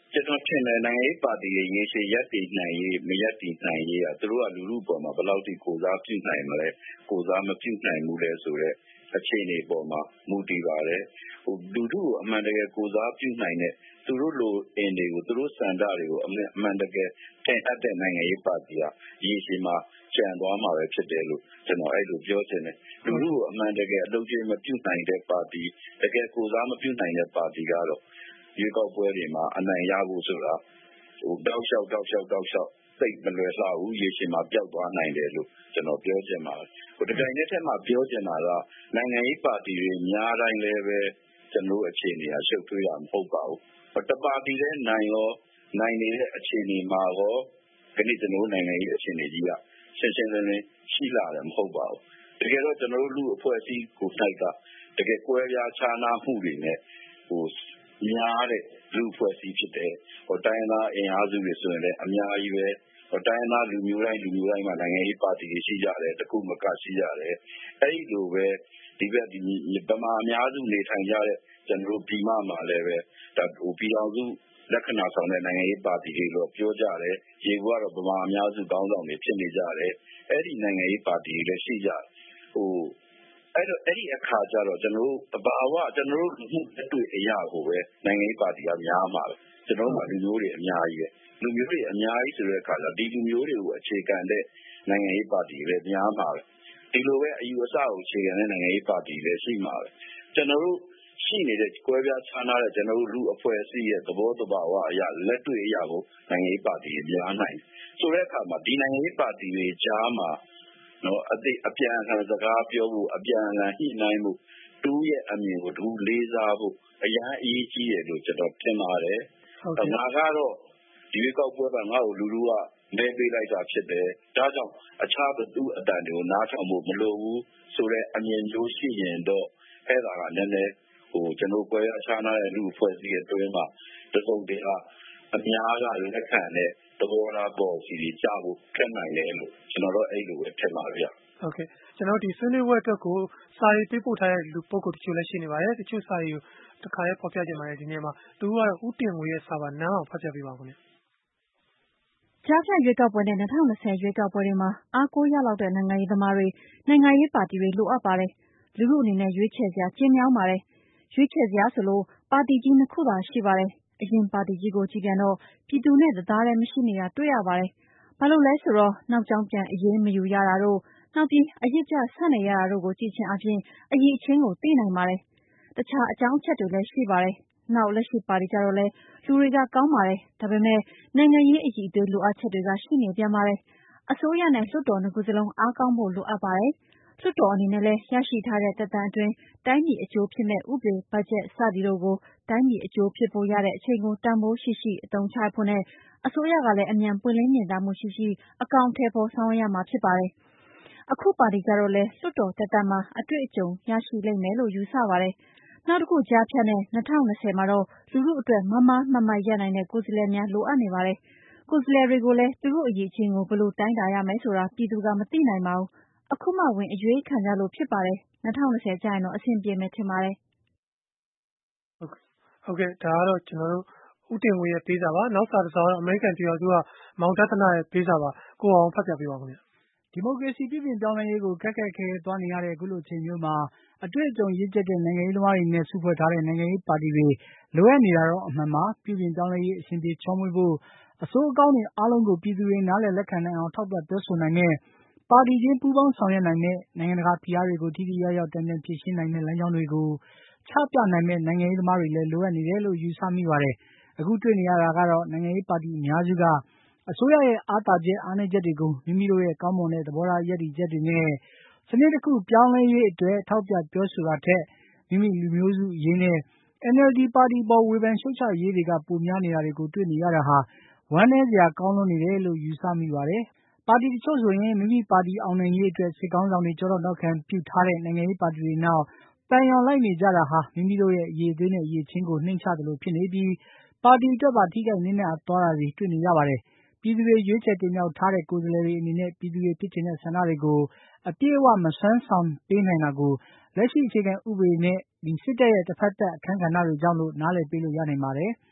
ကျွန်တော်ထင်တယ်နိုင်ငံရေးပါတီရဲ့ရေရှည်ရပ်တည်နိုင်ရေးမရပ်တည်နိုင်ရေးကသူတို့ကလူလူပေါ်မှာဘယ်လောက်ထိကိုစားပြုနိုင်မလဲကိုစားမပြုနိုင်ဘူးလဲဆိုတော့အခြေအနေပေါ်မှာမူတည်ပါတယ်ဟိုလူထုကိုအမှန်တကယ်ကိုစားပြုနိုင်တဲ့သူတို့လိုအင်တွေကိုသူတို့စံတတွေကိုအမှန်တကယ်ထင်အပ်တဲ့နိုင်ငံရေးပါတီကရေရှည်မှာကျန်သွားမှာပဲဖြစ်တယ်လို့ကျွန်တော်အဲ့လိုပြောချင်တယ်လူထုကိုအမှန်တကယ်အလုပ်ကြီးမပြုနိုင်တဲ့ပါတီတကယ်ကိုစားမပြုနိုင်တဲ့ပါတီကတော့ရွေးကောက်ပွဲတွေမှာအနိုင်ရဖို့ဆိုတာဟိုတောက်လျှောက်တောက်လျှောက်တောက်လျှောက်စိတ်မလွယ်လှဘူးရေရှည်မှာပျောက်သွားနိုင်တယ်လို့ကျွန်တော်ပြောချင်ပါတယ်ဟိုဒီတိုင်းနဲ့ထက်မှပြောချင်တာကနိုင်ငံရေးပါတီတွေများတိုင်းလည်းပဲကျွန်တော်အခြေအနေအရှုပ်ထွေးတာမဟုတ်ပါဘူးတပါတီလည်းနိုင်ရောနိုင်နေတဲ့အခြေအနေမှာရောဒီနေ့ကျွန်တော်နိုင်ငံရေးအခြေအနေကြီးကရှင်းရှင်းလင်းလင်းရှိလာတယ်မဟုတ်ပါဘူးတကယ်တော့ကျွန်တော်တို့လူအဖွဲ့အစည်းကိုတိုက်ကတကယ်ကွဲပြားခြားနားမှုတွေနဲ့ဟိုများတဲ့လူအဖွဲ့အစည်းဖြစ်တယ်ဟိုတိုင်းသားအင်အားစုတွေဆိုရင်လည်းအများကြီးပဲဟိုတိုင်းသားလူမျိုးတိုင်းလူမျိုးတိုင်းမှာနိုင်ငံရေးပါတီတွေရှိကြတယ်တခုမကရှိကြတယ်အဲ့ဒီလိုပဲဒီဘက်ဒီဗမာအများစုနေထိုင်ကြတဲ့ကျွန်တော်တို့ပြည်မမှာလည်းပဲဒါဟိုပြည်အောင်စုလက္ခဏာဆောင်တဲ့နိုင်ငံရေးပါတီတွေလို့ပြောကြတယ်ရေဘူးကတော့ဗမာအများစုကောင်းဆောင်တွေဖြစ်နေကြတယ်အဲ့ဒီနိုင်ငံရေးပါတီတွေလည်းရှိကြတယ်ဟိုအဲ့တော့အဲ့ဒီအခါကျတော့ကျွန်တော်တို့တဘာဝကျွန်တော်တို့လူမှုအတွေ့အရာကိုပဲနိုင်ငံရေးပါတီကများမှာပဲကျွန်တော်တို့ကလူမျိုးတွေအများကြီးပဲလူမျိုးတွေအများကြီးဆိုတဲ့အခါကျဒီလူမျိုးတွေကိုအခြေခံတဲ့နိုင်ငံရေးပါတီတွေလည်းများမှာပဲဒီလိုပဲအယူအဆကိုအခြေခံတဲ့နိုင်ငံရေးပါတီတွေလည်းရှိမှာပဲကျွန်တော်တို့ရှိနေတဲ့ကွဲပြားခြားနားတဲ့ကျွန်တော်တို့လူအဖွဲ့အစည်းရဲ့သဘောတဘာဝအရာလက်တွေ့အရာကိုနိုင်ငံရေးပါတီတွေများနိုင်ဆိုတဲ့အခါမှာဒီနိုင်ငံရေးပါတီတွေကြားမှာနော်အသိအပြန်အလှန်စကားပြောဖို့အပြန်အလှန်ညှိနှိုင်းဖို့တူးရဲ့အမြင်ကိုတူးလေးစားဖို့အရန်အရေးကြီးတယ်လို့ကျွန်တော်ထင်ပါတယ်။ငါကတော့ဒီကောက်ပွဲကငါ့ကိုလူလူကလဲပေးလိုက်တာဖြစ်တယ်။ဒါကြောင့်အခြားဘသူအတန်တွေကိုနားထောင်ဖို့မလိုဘူးဆိုတဲ့အမြင်မျိုးရှိရင်တော့အဲ့ဒါကလည်းလည်းဟိုကျွန်တော်ပွဲအခြားနာတဲ့လူအဖွဲ့အစည်းရဲ့တွင်းမှာတစုံတရာအများကလက်ခံတဲ့သဘောထားပေါ်စီတွေကြားဖို့ခက်နိုင်တယ်လို့ကျွန်တော်တို့အဲ့လိုပဲထင်ပါဗျာဟုတ်ကဲ့ကျွန်တော်ဒီဆွေးနွေးပွဲအတွက်ကိုစာရေးပေးပို့ထားတဲ့လူပုဂ္ဂိုလ်တချို့လည်းရှိနေပါတယ်တချို့စာရေးကိုတစ်ခါရဲဖော်ပြကြပါတယ်ဒီနေ့မှာသူကတော့ဥတင်ငွေရဲ့စာပါနန်းအောင်ဖတ်ပြပေးပါဦးခင်ဗျကြားဖြတ်ရွေးကောက်ပွဲနဲ့၂၀၂၀ရွေးကောက်ပွဲတွေမှာအားကိုးရလောက်တဲ့နိုင်ငံရေးသမားတွေနိုင်ငံရေးပါတီတွေလိုအပ်ပါတယ်လူလူအနေနဲ့ရွေးချယ်စရာကျင်းမြောင်းပါတယ်ရွေးချယ်စရာဆိုလို့ပါတီကြီးနှစ်ခုသာရှိပါတယ်အရင်ပါတီကြီးကိုကြည့်ပြန်တော့ပြည်သူနဲ့တသားတည်းမရှိနေတာတွေ့ရပါတယ်ဘာလို့လဲဆိုတော့နောက်ကြောင်းပြန်အရေးမယူရတာတို့နောက်ပြီးအရစ်ကျဆက်နေရတာတို့ကိုကြည့်ချင်းအပြင်အရေးချင်းကိုသိနိုင်ပါတယ်တခြားအကြောင်းအချက်တွေလည်းရှိပါတယ်နောက်လက်ရှိပါတီကြတော့လဲလူတွေကကောင်းပါတယ်ဒါပေမဲ့နိုင်ငံရေးအကြီးအသေးလိုအပ်ချက်တွေကရှိနေပြန်ပါတယ်အစိုးရနဲ့လွှတ်တော်နှစ်ခုစလုံးအားကောင်းဖို့လိုအပ်ပါတယ်လွှတ်တော်အနေနဲ့လည်းရရှိထားတဲ့သက်တမ်းအတွင်းတိုင်းပြည်အကျိုးဖြစ်မဲ့ဥပဒေဘတ်ဂျက်စသည်တို့ကိုတိုင်းပြည်အကျိုးဖြစ်ဖို့ရတဲ့အချိန်ကိုတန်ဖိုးရှိရှိအသုံးချဖို့နဲ့အစိုးရကလည်းအမြန်ပွင့်လင်းမြင်သာမှုရှိရှိအကောင့်ထဲပေါ်ဆောင်ရမှာဖြစ်ပါတယ်အခုပါတီကြတော့လဲလွှတ်တော်သက်တမ်းမှာအတွေ့အကြုံရရှိလိမ့်မယ်လို့ယူဆပါတယ်နောက်တစ်ခုကြားဖြတ်နဲ့၂၀၂၀မှာတော့လူလူအတွက်မမမမရနိုင်တဲ့ကိုယ်စားလှယ်များလိုအပ်နေပါတယ်ကိုယ်စားလှယ်တွေကိုလည်းသူတို့အရေးချင်းကိုဘယ်လိုတိုင်းတာရမယ်ဆိုတာပြည်သူကမသိနိုင်ပါဘူးအခုမှဝင်အရွေးခံကြလို့ဖြစ်ပါတယ်၂၀၂၀ကျရင်တော့အဆင်ပြေမယ်ထင်ပါတယ်ဟုတ်ကဲ့ဒါကတော့ကျွန်တော်တို့ဥတင်ငွေရဲ့ပေးစာပါနောက်စာတစ်စောတော့အမေရိကန်ပြည်တော်စုကမောင်တသနာရဲ့ပေးစာပါကိုအောင်ဖတ်ပြပေးပါဦးခင်ဗျဒီမိုကရေစီပြည်ပြင်ပြောင်းလဲရေးကိုခက်ခက်ခဲခဲသွားနေရတဲ့အခုလိုချိန်မျိုးမှာအတွေ့အကြုံရင့်ကျက်တဲ့နိုင်ငံရေးသမားတွေနဲ့စုဖွဲ့ထားတဲ့နိုင်ငံရေးပါတီတွေလိုအပ်နေတာတော့အမှန်ပါပြည်ပြင်ပြောင်းလဲရေးအရှင်ပြေချောမွေ့ဖို့အစိုးအကောင်းတွေအားလုံးကိုပြည်သူတွေနားလည်လက်ခံနိုင်အောင်ထောက်ပြပြောဆိုနိုင်တဲ့ပါတီချင်းပူးပေါင်းဆောင်ရွက်နိုင်တဲ့နိုင်ငံတကာဖိအားတွေကိုထိထိရောက်ရောက်တန်ပြန်ဖြေရှင်းနိုင်တဲ့လမ်းကြောင်းတွေကိုချပြနိုင်တဲ့နိုင်ငံရေးသမားတွေလည်းလိုအပ်နေတယ်လို့ယူဆမိပါတယ်အခုတွေ့နေရတာကတော့နိုင်ငံရေးပါတီအများစုကအစိုးရရဲ့အားသာချက်အားနည်းချက်တွေကိုမိမိတို့ရဲ့ကောင်းမွန်တဲ့သဘောထားရည်တည်ချက်တွေနဲ့စနစ်တစ်ခုပြောင်းလဲရေးအတွက်ထောက်ပြပြောဆိုတာထက်မိမိလူမျိုးစုအရေးနဲ့ အန်အယ်လ်ဒီ ပါတီပေါ်ဝေဖန်ရှုတ်ချရေးတွေကပိုများနေတာတွေကိုတွေ့နေရတာဟာဝမ်းနည်းစရာကောင်းလွန်းနေတယ်လို့ယူဆမိပါတယ်ပါတီတချို့ဆိုရင်မိမိပါတီအောင်နိုင်ရေးအတွက်စစ်ကောင်းဆောင်တွေကြောတော့နောက်ခံပြုထားတဲ့နိုင်ငံရေးပါတီတွေနောက်ပန်ရောင်လိုက်နေကြတာဟာမိမိတို့ရဲ့အရေးသွေးနဲ့အရေးချင်းကိုနှိမ့်ချသလိုဖြစ်နေပြီးပါတီအတွက်ပါထိခိုက်နစ်နာသွားတာတွေတွေ့နေရပါတယ်ပြည်သူတွေရွေးချယ်တင်မြှောက်ထားတဲ့ကိုယ်စားလှယ်တွေအနေနဲ့ပြည်သူတွေဖြစ်ချင်တဲ့ဆန္ဒတွေကိုအပြည့်အဝမစွမ်းဆောင်ပေးနိုင်တာကိုလက်ရှိအခြေခံဥပဒေနဲ့ဒီစစ်တပ်ရဲ့တစ်ဖက်သက်အခန်းကဏ္ဍတွေကြောင့်လို့နားလည်ပေးလို့ရနိုင်ပါတယ်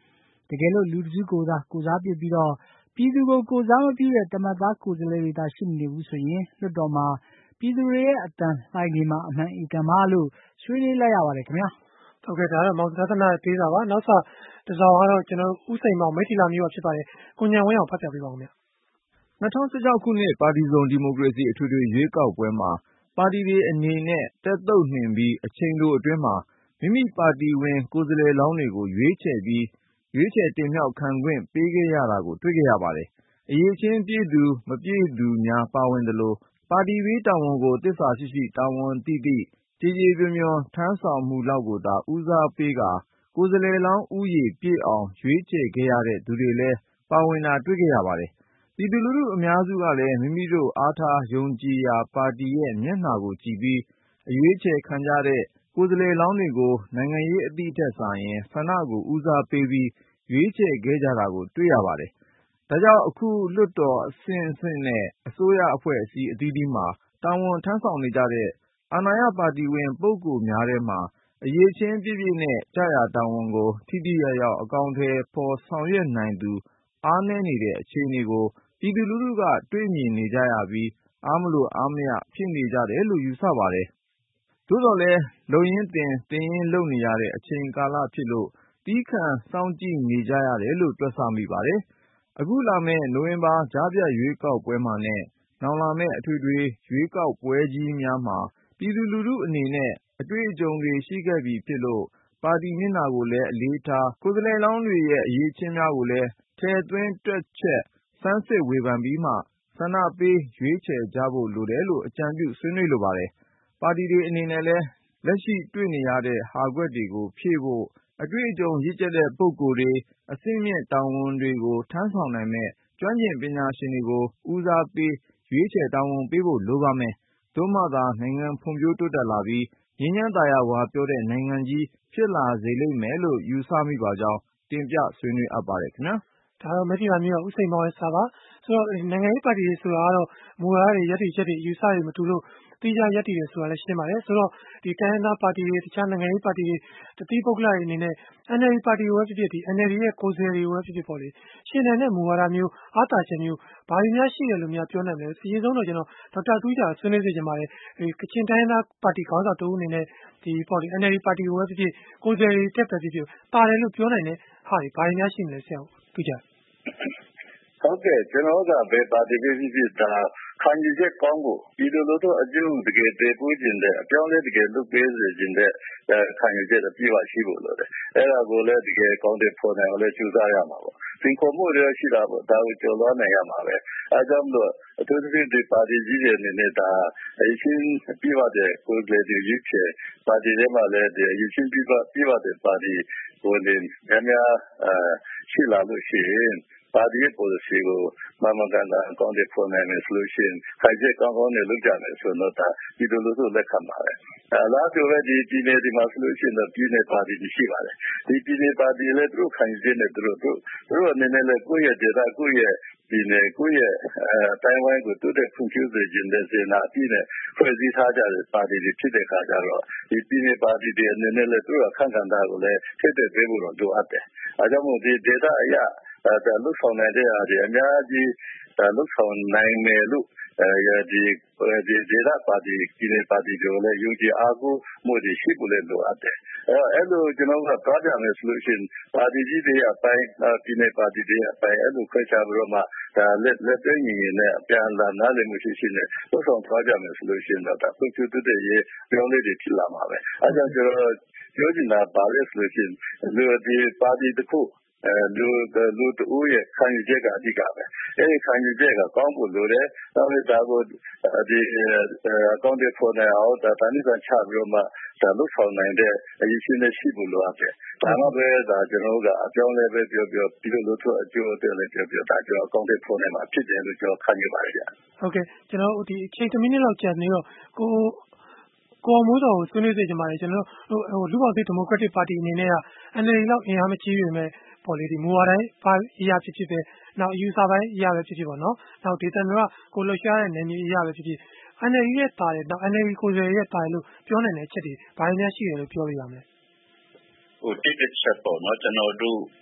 တကယ်လို့လူတစုကိုသာကိုယ်စားပြုပြီးတော့ပြည်သူကိုကိုယ်စားမပြုတဲ့တမတ်သားကိုယ်စားလှယ်တွေသာရှိနေဘူးဆိုရင်လွှတ်တော်မှာပြည်သူတွေရဲ့အတန်လှိုင်နေမှာအမှန်ဧကမှားလို့ဆွေးနွေးလိုက်ရပါတယ်ခင်ဗျာဟုတ်ကဲ့ဒါကတော့မောင်သဒ္ဒနာဒေးတာပါနောက်ဆက်တစောင်းကတော့ကျွန်တော်ဥစိန်မောင်မိထီလာမျိုးဖြစ်ပါတယ်ကိုညံဝင်းအောင်ဖတ်ပြပေးပါဦးခင်ဗျ၂၀၁၆ခုနှစ်ပါတီစုံဒီမိုကရေစီအထွေထွေရွေးကောက်ပွဲမှာပါတီတွေအနေနဲ့တက်သုတ်နှင်ပြီးအချိန်တိုအတွင်းမှာမိမိပါတီဝင်ကိုယ်စားလှယ်လောင်းတွေကိုရွေးချယ်ပြီးရွေးချယ်တင်မြှောက်ခံခွင့်ပေးခဲ့ရတာကိုတွေ့ခဲ့ရပါတယ်။အရေးချင်းပြည့်သူမပြည့်သူများပါဝင်သလိုပါတီရေးတာဝန်ကိုသစ္စာရှိရှိတာဝန်သိသိကြေကြေပြွန်ပြွန်ထမ်းဆောင်မှုလောက်ကိုသာဦးစားပေးကာကိုယ်စားလှယ်လောင်းဦးရေပြည့်အောင်ရွေးချယ်ခဲ့ရတဲ့သူတွေလည်းပါဝင်တာတွေ့ခဲ့ရပါတယ်။ပြည်သူလူထုအများစုကလည်းမိမိတို့အားထားယုံကြည်ရာပါတီရဲ့မျက်နှာကိုကြည့်ပြီးအရွေးချယ်ခံကြတဲ့ကိုယ်စားလှယ်လောင်းတွေကိုနိုင်ငံရေးအသည့်ထက်စာရင်ဆန္ဒကိုဦးစားပေးပြီးရွေးချယ်ခဲ့ကြတာကိုတွေ့ရပါတယ်။ဒါကြောင့်အခုလွှတ်တော်အဆင့်ဆင့်နဲ့အစိုးရအဖွဲ့အစည်းအသီးသီးမှာတာဝန်ထမ်းဆောင်နေကြတဲ့အာဏာရပါတီဝင်ပုဂ္ဂိုလ်များထဲမှာအရေးချင်းပြည့်ပြည့်နဲ့ကျရာတာဝန်ကိုထိထိရောက်ရောက်အကောင်အထည်ဖော်ဆောင်ရွက်နိုင်သူအားနည်းနေတဲ့အခြေအနေကိုပြည်သူလူထုကတွေ့မြင်နေကြရပြီးအားမလို့အားမရဖြစ်နေကြတယ်လို့ယူဆပါတယ်။သို့တော်လည်းလုပ်ရင်းတင်တင်ရင်းလုပ်နေရတဲ့အချိန်ကာလဖြစ်လို့သည်းခံစောင့်ကြည့်နေကြရတယ်လို့တွက်ဆမိပါတယ်။အခုလာမယ့်နိုဝင်ဘာကြားဖြတ်ရွေးကောက်ပွဲမှာနဲ့နောင်လာမယ့်အထွေထွေရွေးကောက်ပွဲကြီးများမှာပြည်သူလူထုအနေနဲ့အတွေ့အကြုံတွေရှိခဲ့ပြီဖြစ်လို့ပါတီမျက်နှာကိုလည်းအလေးထားကိုယ်စားလှယ်လောင်းတွေရဲ့အရေးချင်းများကိုလည်းထည့်သွင်းတွက်ချက်ဆန်းစစ်ဝေဖန်ပြီးမှဆန္ဒပေးရွေးချယ်ကြဖို့လိုတယ်လို့အကြံပြုဆွေးနွေးလိုပါတယ်။ပါတီတွေအနေနဲ့လည်းလက်ရှိတွေ့နေရတဲ့ဟာကွက်တွေကိုဖြည့်ဖို့အတွေ့အကြုံရင့်ကျက်တဲ့ပုဂ္ဂိုလ်တွေအဆင့်မြင့်တာဝန်တွေကိုထမ်းဆောင်နိုင်မဲ့ကျွမ်းကျင်ပညာရှင်တွေကိုဦးစားပေးရွေးချယ်တာဝန်ပေးဖို့လိုပါမယ်။သို့မှသာနိုင်ငံဖွံ့ဖြိုးတိုးတက်လာပြီးငြိမ်းချမ်းသာယာဝပြောတဲ့နိုင်ငံကြီးဖြစ်လာစေလိမ့်မယ်လို့ယူဆမိပါကြောင်းတင်ပြဆွေးနွေးအပ်ပါတယ်ခင်ဗျာ။ဒါတော့မိထီလာမျိုးဥစိန်မောင်ရဲ့စာပါဆိုတော့နိုင်ငံရေးပါတီတွေဆိုတာကတော့မူဝါဒတွေရည်တည်ချက်တွေယူဆတွေမတူလို့တိကျရက်တည်တယ်ဆိုတာလည်းရှင်းပါတယ်ဆိုတော့ဒီတိုင်းရင်းသားပါတီတွေတခြားနိုင်ငံရေးပါတီတွေတတိပုဂ္ဂလတွေအနေနဲ့ N L D ပါတီကိုပဲဖြစ်ဖြစ်ဒီ N L D ရဲ့ကိုယ်စားလှယ်တွေကိုပဲဖြစ်ဖြစ်ပေါ့လေရှင်းတဲ့မူဝါဒမျိုးအားသာချက်မျိုးဘာတွေများရှိတယ်လို့များပြောနိုင်တယ်အရင်ဆုံးတော့ကျွန်တော်ဒေါက်တာတူးကြဆွေးနွေးစေချင်ပါတယ်ဒီကချင်တိုင်းရင်းသားပါတီခေါင်းဆောင်တူအနေနဲ့ဒီပေါ့လေ N L D ပါတီကိုပဲဖြစ်ဖြစ်ကိုယ်စားလှယ်တွေတက်ပဲဖြစ်ဖြစ်ပါတယ်လို့ပြောနိုင်တဲ့ဟာတွေဘာတွေများရှိမလဲဆရာတူးကြဟုတ်ကဲ့ကျွန်တော်ကဘယ်ပါတီပဲဖြစ်ဖြစ်ဒါခံယူချက်ကောင်းဖို့ဒီလိုလိုတော့အကျိုးတကယ်တည်ပိုးခြင်းတဲ့အပြောင်းလဲတကယ်လုပ်ပေးစေခြင်းတဲ့ခံယူချက်အပြည့်အဝရှိဖို့လိုတယ်အဲ့ဒါကိုလည်းတကယ်ကောင်းတဲ့ပေါ်နိုင်အောင်လည်းကြိုးစားရမှာပေါ့သင်္ခေါ်မှုတွေရှိတာပေါ့ဒါကိုကျော်လွှားနိုင်ရမှာပဲအဲကြောင့်မလို့အထူးသဖြင့်ဒီပါတီကြီးတွေအနေနဲ့ဒါအရှင်ပြပါတဲ့ကိုယ်စားလှယ်တွေရွေးချယ်ပါတီတွေမှာလည်းဒီအရှင်ပြပါပြပါတဲ့ပါတီကိုလည်းအများအရှိလာလို့ရှိရင်ပါတီရဲ့ policy ကိုမမကန်တာအကောင့်တွေပေါ်နိုင်မယ်ဆိုလို့ရှိရင်ခိုင်ကျက်ကောင်းကောင်းနဲ့လုပ်ကြမယ်ဆိုတော့ဒါဒီလိုလိုဆိုလက်ခံပါတယ်။အဲလားဆိုပဲဒီပြည်နယ်ဒီမှာဆိုလို့ရှိရင်တော့ပြည်နယ်ပါတီရှိပါတယ်။ဒီပြည်နယ်ပါတီလည်းသူတို့ခိုင်ကျက်နေသူတို့သူတို့အနေနဲ့လည်းကိုယ့်ရဲ့ဒေသကိုယ့်ရဲ့ဒီနယ်ကိုယ့်ရဲ့အတိုင်းဝိုင်းကိုတိုးတက်ဖွံ့ဖြိုးစေခြင်းတဲ့စေနာအပြည့်နဲ့ဖွဲ့စည်းထားကြတဲ့ပါတီတွေဖြစ်တဲ့အခါကျတော့ဒီပြည်နယ်ပါတီတွေအနေနဲ့လည်းသူတို့အခန့်ကဏ္ဍကိုလည်းထည့်သွင်းပေးဖို့တော့လိုအပ်တယ်။အဲကြောင့်မို့ဒီဒေသအရဒါလုဆောင်နိုင်တဲ့အားတွေအများကြီးလုဆောင်နိုင်မယ်လို့အဲဒီဒီဒေသပါတီပြည်နယ်ပါတီတို့လည်းယူကြည်အားကိုမှုတွေရှိဖို့လည်းလိုအပ်တယ်အဲအဲ့လိုကျွန်တော်ကပြောပြမယ်ဆိုလို့ရှိရင်ပါတီကြီးတွေအပိုင်းပြည်နယ်ပါတီတွေအပိုင်းအဲ့လိုခွဲခြားပြီးတော့မှဒါလက်လက်သိညီနဲ့အပြန်လာနားလည်မှုရှိရှိနဲ့လုဆောင်သွားကြမယ်ဆိုလို့ရှိရင်တော့ဒါဖွံ့ဖြိုးတိုးတက်ရေးပြောင်းလဲတွေဖြစ်လာမှာပဲအဲကြောင့်ကျွန်တော်ပြောချင်တာပါလဲဆိုလို့ရှိရင်လူဒီပါတီတစ်ခုအဲလူလူတို့ရဲ့ခံယူချက်ကအဓိကပဲအဲဒီခံယူချက်ကကောင်းဖို့လိုတယ်နောက်ပြီးဒါကိုဒီအကောင့်တွေပေါ်နေအောင်ဒါတနည်းကချပြီးတော့မှဒါလုဆောင်နိုင်တဲ့အရေးရှင်တွေရှိဖို့လိုအပ်တယ်ဒါမှပဲဒါကျွန်တော်ကအပြောင်းလဲပဲပြောပြောပြီးတော့လို့အကျိုးအတယ်လည်းပြောပြောဒါကျွန်တော်အကောင့်တွေပေါ်နေမှာဖြစ်တယ်လို့ကျွန်တော်ခံယူပါတယ်ဗျဟုတ်ကဲ့ကျွန်တော်ဒီအချိန်တစ်မိနစ်လောက်ကြာနေတော့ကိုကိုမိုးတော်ကိုဆွေးနွေးစေချင်ပါတယ်ကျွန်တော်ဟိုလူ့ဘောင်သစ်ဒီမိုကရက်တစ်ပါတီအနေနဲ့က N L D လောက်အင်အားမကြီးပေမဲ့ပေါ်လေဒီမူဝါဒတိုင်းပါအရာဖြစ်ဖြစ်ပဲနောက်အယူဆပိုင်းအရာပဲဖြစ်ဖြစ်ပေါ့နော်နောက်ဒေသမျိုးကကိုလှရှားတဲ့နယ်မြေအရာပဲဖြစ်ဖြစ် N L D ရဲ့တာတယ်နောက် N L D ကိုယ်စားလှယ်ရဲ့တာတယ်လို့ပြောနိုင်တဲ့အချက်တွေဘာတွေများရှိတယ်လို့ပြောပြရမလဲဟိုတိတိကျကျပေါ့နော်ကျွန်တော်တို့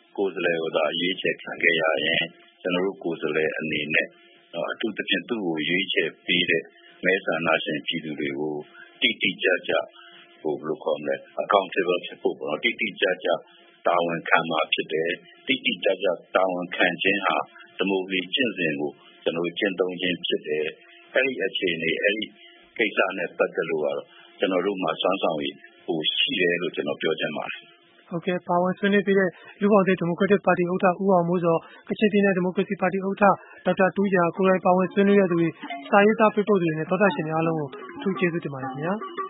ကိုယ်စားလှယ်ကိုသာရွေးချယ်ခံခဲ့ရရင်ကျွန်တော်တို့ကိုယ်စားလှယ်အနေနဲ့အထူးသဖြင့်သူ့ကိုရွေးချယ်ပေးတဲ့မဲဆန္ဒရှင်ပြည်သူတွေကိုတိတိကျကျဟိုဘယ်လိုခေါ်မလဲ accountable ဖြစ်ဖို့ပေါ့တိတိကျကျတာဝန်ခံမှာဖြစ်တယ်တိတိကျကျတာဝန်ခံခြင်းဟာဒီမိုကရေစီကျင့်စဉ်ကိုကျွန်တော်ကျင့်သုံးခြင်းဖြစ်တယ်အဲ့ဒီအခြေအနေအဲ့ဒီကိစ္စနဲ့ပတ်သက်လို့ကတော့ကျွန်တော်တို့မှာစွမ်းဆောင်ရည်ဟိုရှိတယ်လို့ကျွန်တော်ပြောချင်ပါတယ်ဟုတ်ကဲ့ပါဝင်ဆွေးနွေးပြီးတဲ့လူ့ဘောင်သစ်ဒီမိုကရက်တစ်ပါတီဥက္ကဋ္ဌဦးအောင်မိုးစောကချင်ပြည်နယ်ဒီမိုကရေစီပါတီဥက္ကဋ္ဌဒေါက်တာတူးဂျာကိုယ်တိုင်ပါဝင်ဆွေးနွေးရသူတွေစာရေးသားပေးပို့သူတွေနဲ့သောတာရှင်တွေအားလုံးကိုအထူးကျေးဇူးတင်ပါတယ်ခင်ဗျာ